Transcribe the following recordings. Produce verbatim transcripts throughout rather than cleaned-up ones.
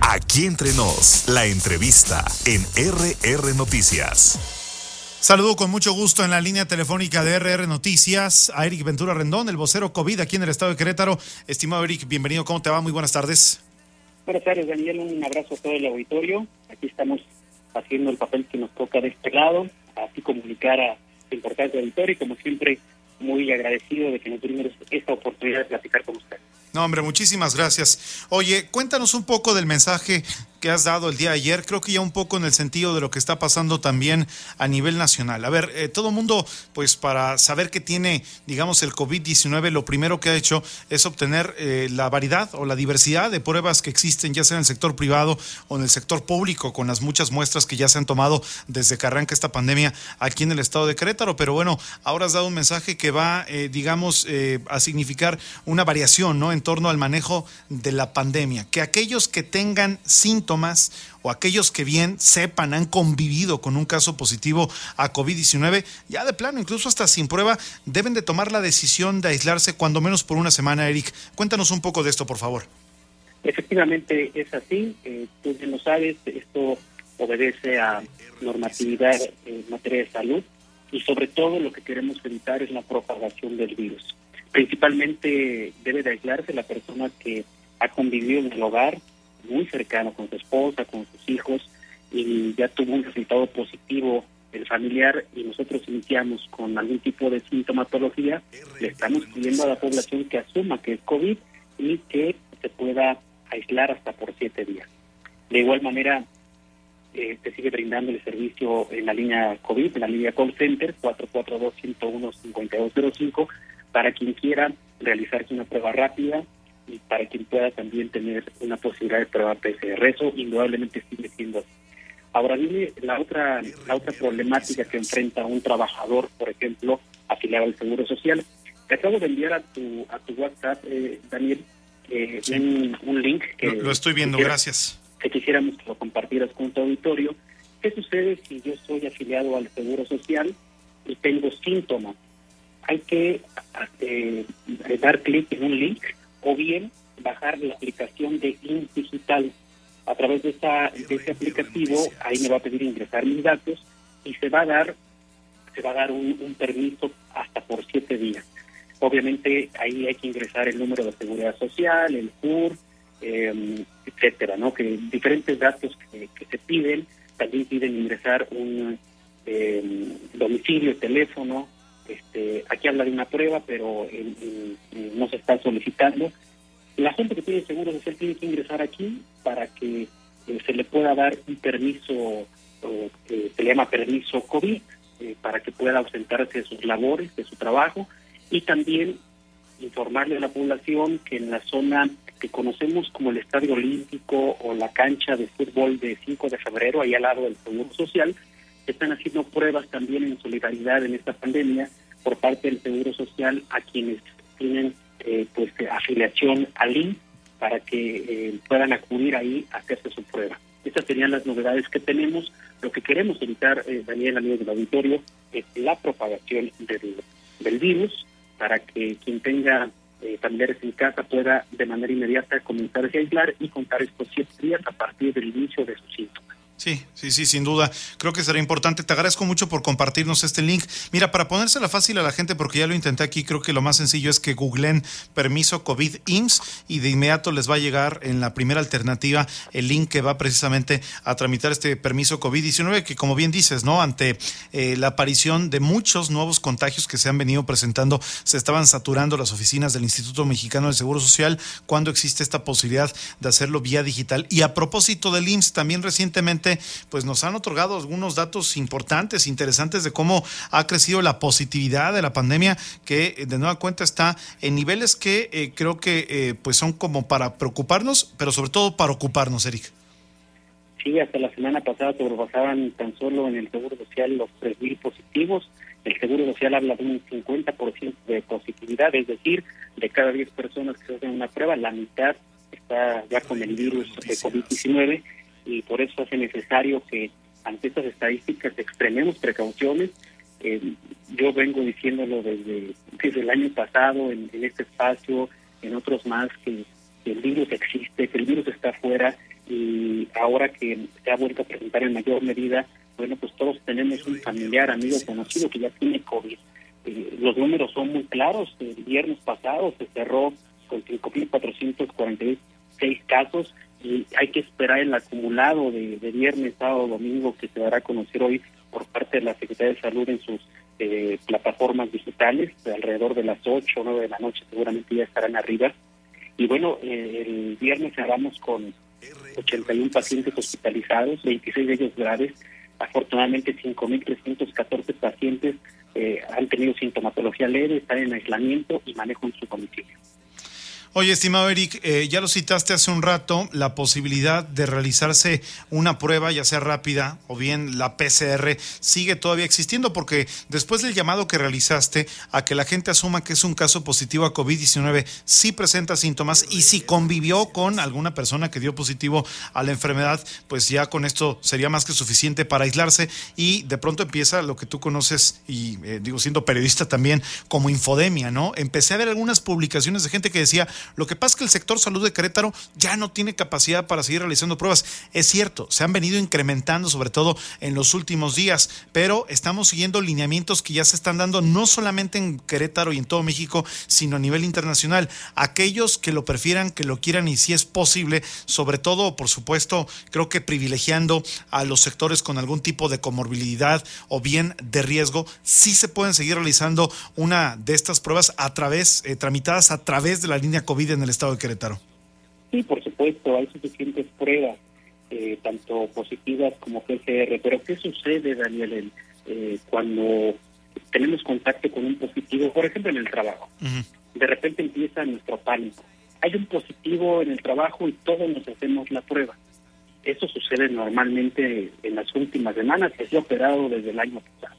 Aquí entre nos, la entrevista en R R Noticias. Saludo con mucho gusto en la línea telefónica de R R Noticias a Eric Ventura Rendón, el vocero COVID aquí en el estado de Querétaro. Estimado Eric, bienvenido, ¿cómo te va? Muy buenas tardes. Buenas tardes, Daniel, un abrazo a todo el auditorio. Aquí estamos haciendo el papel que nos toca de este lado, así comunicar a la importante auditorio y como siempre muy agradecido de que nos brindemos esta oportunidad de platicar con usted. No, hombre, muchísimas gracias. Oye, cuéntanos un poco del mensaje que has dado el día de ayer, creo que ya un poco en el sentido de lo que está pasando también a nivel nacional. A ver, eh, todo mundo, pues para saber que tiene, digamos, el COVID diecinueve, lo primero que ha hecho es obtener eh, la variedad o la diversidad de pruebas que existen, ya sea en el sector privado o en el sector público, con las muchas muestras que ya se han tomado desde que arranca esta pandemia aquí en el estado de Querétaro. Pero bueno, ahora has dado un mensaje que va, eh, digamos, eh, a significar una variación, ¿no?, en torno al manejo de la pandemia, que aquellos que tengan síntomas o aquellos que bien sepan, han convivido con un caso positivo a COVID diecinueve, ya de plano, incluso hasta sin prueba, deben de tomar la decisión de aislarse cuando menos por una semana. Eric, cuéntanos un poco de esto, por favor. Efectivamente es así, eh, tú bien lo sabes, esto obedece a normatividad en materia de salud y sobre todo lo que queremos evitar es la propagación del virus. Principalmente debe de aislarse la persona que ha convivido en el hogar, muy cercano con su esposa, con sus hijos, y ya tuvo un resultado positivo el familiar y nosotros iniciamos con algún tipo de sintomatología, le estamos pidiendo a la población que asuma que es COVID y que se pueda aislar hasta por siete días. De igual manera, eh, se sigue brindando el servicio en la línea COVID, en la línea call center cuatro cuatro dos, uno cero uno, cinco dos cero cinco, para quien quiera realizarse una prueba rápida y para quien pueda también tener una posibilidad de prueba P C R. Eso indudablemente sigue siendo así. Ahora viene la otra la otra problemática que enfrenta un trabajador, por ejemplo, afiliado al Seguro Social. Te acabo de enviar a tu a tu WhatsApp, eh, Daniel, eh, sí. un, un link que lo, lo estoy viendo, quisiera, gracias. Que quisiéramos que lo compartieras con tu auditorio. ¿Qué sucede si yo soy afiliado al Seguro Social y tengo síntomas? Hay que eh, dar clic en un link o bien bajar la aplicación de I M S S Digital. A través de, esta, de ese aplicativo, ahí me va a pedir ingresar mis datos y se va a dar se va a dar un, un permiso hasta por siete días. Obviamente ahí hay que ingresar el número de seguridad social, el C U R, eh, etcétera, ¿no? Que diferentes datos que, que se piden. También piden ingresar un eh, domicilio, teléfono. Este, aquí habla de una prueba, pero eh, eh, no se está solicitando. La gente que tiene seguro social tiene que ingresar aquí para que eh, se le pueda dar un permiso, eh, que se le llama permiso COVID, eh, para que pueda ausentarse de sus labores, de su trabajo, y también informarle a la población que en la zona que conocemos como el Estadio Olímpico o la cancha de fútbol de cinco de febrero, ahí al lado del Seguro Social, están haciendo pruebas también en solidaridad en esta pandemia por parte del Seguro Social a quienes tienen eh, pues afiliación al I M S S para que eh, puedan acudir ahí a hacerse su prueba. Estas serían las novedades que tenemos. Lo que queremos evitar, eh, Daniel, amigos del auditorio, es la propagación del, del virus para que quien tenga eh, familiares en casa pueda de manera inmediata comenzarse a aislar y contar estos siete días a partir del inicio de sus síntomas. Sí, sí, sí, sin duda. Creo que será importante. Te agradezco mucho por compartirnos este link. Mira, para ponérsela fácil a la gente, porque ya lo intenté aquí, creo que lo más sencillo es que googleen permiso COVID I M S S y de inmediato les va a llegar en la primera alternativa el link que va precisamente a tramitar este permiso COVID diecinueve, que como bien dices, ¿no? Ante eh, la aparición de muchos nuevos contagios que se han venido presentando, se estaban saturando las oficinas del Instituto Mexicano del Seguro Social cuando existe esta posibilidad de hacerlo vía digital. Y a propósito del I M S S, también recientemente pues nos han otorgado algunos datos importantes, interesantes de cómo ha crecido la positividad de la pandemia, que de nueva cuenta está en niveles que eh, creo que eh, pues son como para preocuparnos, pero sobre todo para ocuparnos, Eric. Sí, hasta la semana pasada sobrepasaban tan solo en el Seguro Social los tres mil positivos. El Seguro Social habla de un cincuenta por ciento de positividad, es decir, de cada diez personas que se hacen una prueba, la mitad está ya con el virus de COVID diecinueve. Y por eso hace necesario que ante estas estadísticas extrememos precauciones. Eh, yo vengo diciéndolo desde, desde el año pasado en, en este espacio, en otros más, que, que el virus existe, que el virus está afuera y ahora que se ha vuelto a presentar en mayor medida, bueno, pues todos tenemos un familiar, amigo, conocido que ya tiene COVID. Eh, los números son muy claros. El viernes pasado se cerró con cinco mil cuatrocientos cuarenta y seis casos y hay que esperar el acumulado de, de viernes, sábado, domingo que se dará a conocer hoy por parte de la Secretaría de Salud en sus eh, plataformas digitales. Alrededor de las ocho o nueve de la noche seguramente ya estarán arriba. Y bueno, eh, el viernes cerramos con ochenta y uno pacientes hospitalizados, veintiséis de ellos graves. Afortunadamente cinco mil trescientos catorce pacientes eh, han tenido sintomatología leve, están en aislamiento y manejo en su domicilio. Oye, estimado Eric, eh, ya lo citaste hace un rato, la posibilidad de realizarse una prueba, ya sea rápida o bien la P C R, sigue todavía existiendo, porque después del llamado que realizaste a que la gente asuma que es un caso positivo a COVID diecinueve, sí presenta síntomas y si convivió con alguna persona que dio positivo a la enfermedad, pues ya con esto sería más que suficiente para aislarse y de pronto empieza lo que tú conoces y eh, digo, siendo periodista también, como infodemia, ¿no? Empecé a ver algunas publicaciones de gente que decía: lo que pasa es que el sector salud de Querétaro ya no tiene capacidad para seguir realizando pruebas. Es cierto, se han venido incrementando, sobre todo en los últimos días, pero estamos siguiendo lineamientos que ya se están dando no solamente en Querétaro y en todo México, sino a nivel internacional. Aquellos que lo prefieran, que lo quieran y si es posible, sobre todo, por supuesto, creo que privilegiando a los sectores con algún tipo de comorbilidad o bien de riesgo, sí se pueden seguir realizando una de estas pruebas a través, eh, tramitadas a través de la línea COVID en el estado de Querétaro. Sí, por supuesto, hay suficientes pruebas, eh, tanto positivas como P C R, pero ¿qué sucede, Daniel, eh, cuando tenemos contacto con un positivo, por ejemplo en el trabajo? Uh-huh. De repente empieza nuestro pánico. Hay un positivo en el trabajo y todos nos hacemos la prueba. Eso sucede normalmente en las últimas semanas, que se ha operado desde el año pasado.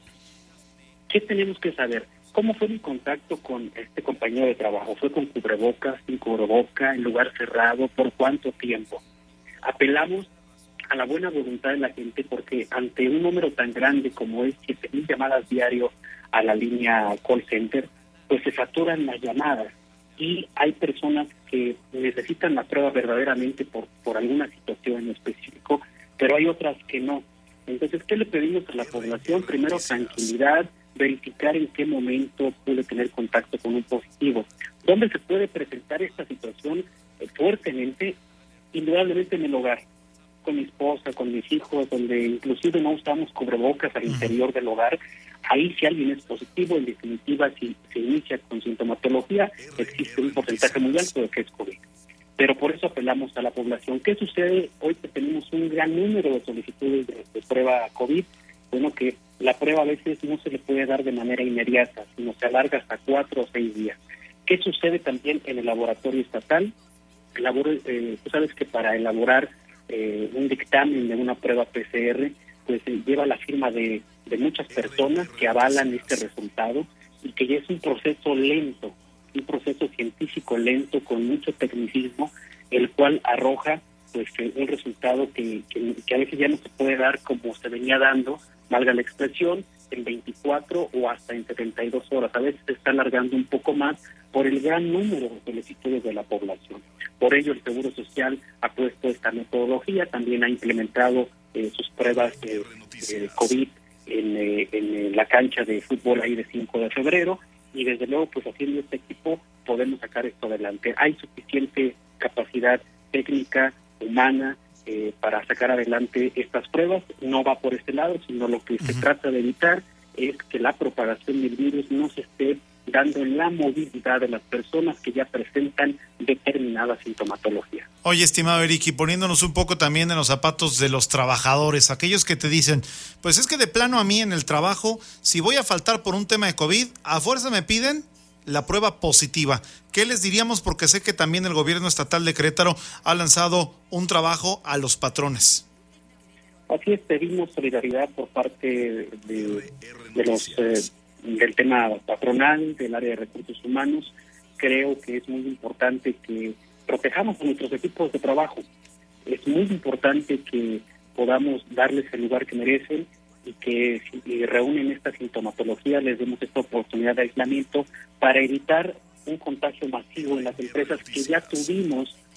¿Qué tenemos que saber? ¿Cómo fue mi contacto con este compañero de trabajo? ¿Fue con cubrebocas, sin cubrebocas, en lugar cerrado? ¿Por cuánto tiempo? Apelamos a la buena voluntad de la gente porque ante un número tan grande como es siete mil llamadas diarios a la línea call center, pues se saturan las llamadas y hay personas que necesitan la prueba verdaderamente por, por alguna situación en específico, pero hay otras que no. Entonces, ¿qué le pedimos a la población? Primero, tranquilidad, verificar en qué momento puede tener contacto con un positivo. ¿Dónde se puede presentar esta situación eh, fuertemente? Indudablemente en el hogar, con mi esposa, con mis hijos, donde inclusive no usamos cubrebocas al interior del hogar. Ahí si alguien es positivo, en definitiva, si se inicia con sintomatología, existe un porcentaje muy alto de que es COVID. Pero por eso apelamos a la población. ¿Qué sucede hoy que tenemos un gran número de solicitudes de, de prueba COVID? Bueno, que la prueba a veces no se le puede dar de manera inmediata, sino se alarga hasta cuatro o seis días. ¿Qué sucede también en el laboratorio estatal? El labor, eh, tú sabes que para elaborar eh, un dictamen de una prueba P C R, pues eh, lleva la firma de, de muchas personas que avalan este resultado y que ya es un proceso lento, un proceso científico lento con mucho tecnicismo, el cual arroja pues eh, un resultado que, que, que a veces ya no se puede dar como se venía dando, valga la expresión, en veinticuatro o hasta en setenta y dos horas. A veces se está alargando un poco más por el gran número de solicitudes de la población. Por ello, el Seguro Social ha puesto esta metodología, también ha implementado eh, sus pruebas de eh, COVID en, eh, en la cancha de fútbol ahí de cinco de febrero, y desde luego, pues haciendo este equipo, podemos sacar esto adelante. Hay suficiente capacidad técnica, humana, Eh, para sacar adelante estas pruebas. No va por este lado, sino lo que uh-huh. se trata de evitar es que la propagación del virus no se esté dando en la movilidad de las personas que ya presentan determinada sintomatología. Oye, estimado Eric, y poniéndonos un poco también en los zapatos de los trabajadores, aquellos que te dicen, pues es que de plano a mí en el trabajo, si voy a faltar por un tema de COVID, a fuerza me piden la prueba positiva. ¿Qué les diríamos? Porque sé que también el gobierno estatal de Querétaro ha lanzado un trabajo a los patrones. Así es, pedimos solidaridad por parte de, de los eh, del tema patronal, del área de recursos humanos. Creo que es muy importante que protejamos a nuestros equipos de trabajo. Es muy importante que podamos darles el lugar que merecen y que si reúnen esta sintomatología les demos esta oportunidad de aislamiento para evitar un contagio masivo en las empresas que ya tuvimos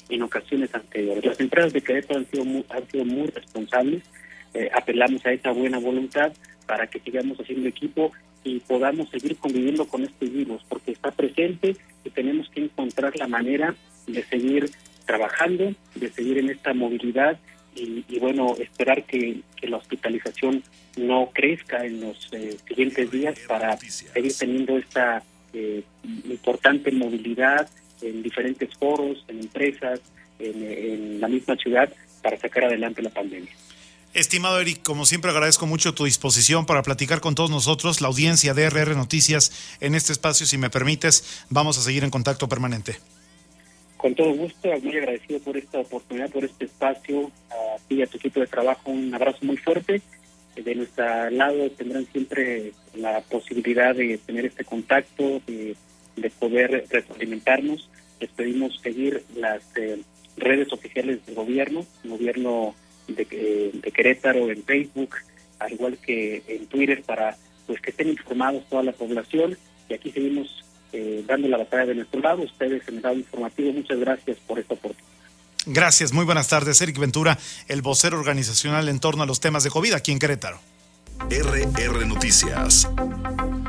en ocasiones anteriores. Las empresas de Querétaro han sido muy, han sido muy responsables, eh, apelamos a esa buena voluntad para que sigamos haciendo equipo y podamos seguir conviviendo con este virus, porque está presente y tenemos que encontrar la manera de seguir trabajando, de seguir en esta movilidad y, y bueno, esperar que, que la hospitalización no crezca en los eh, siguientes días para seguir teniendo esta eh, importante movilidad en diferentes foros, en empresas, en, en la misma ciudad, para sacar adelante la pandemia. Estimado Eric, como siempre agradezco mucho tu disposición para platicar con todos nosotros, la audiencia de R R Noticias en este espacio. Si me permites, vamos a seguir en contacto permanente. Con todo gusto, muy agradecido por esta oportunidad, por este espacio, a ti y a tu equipo de trabajo, un abrazo muy fuerte. De nuestro lado tendrán siempre la posibilidad de tener este contacto, de, de poder retroalimentarnos. Les pedimos seguir las eh, redes oficiales del gobierno, el gobierno de, eh, de Querétaro en Facebook, al igual que en Twitter, para pues que estén informados toda la población. Y aquí seguimos eh, dando la batalla de nuestro lado. Ustedes en el lado informativo, muchas gracias por esta oportunidad. Gracias, muy buenas tardes. Eric Ventura, el vocero organizacional en torno a los temas de COVID aquí en Querétaro. R R Noticias.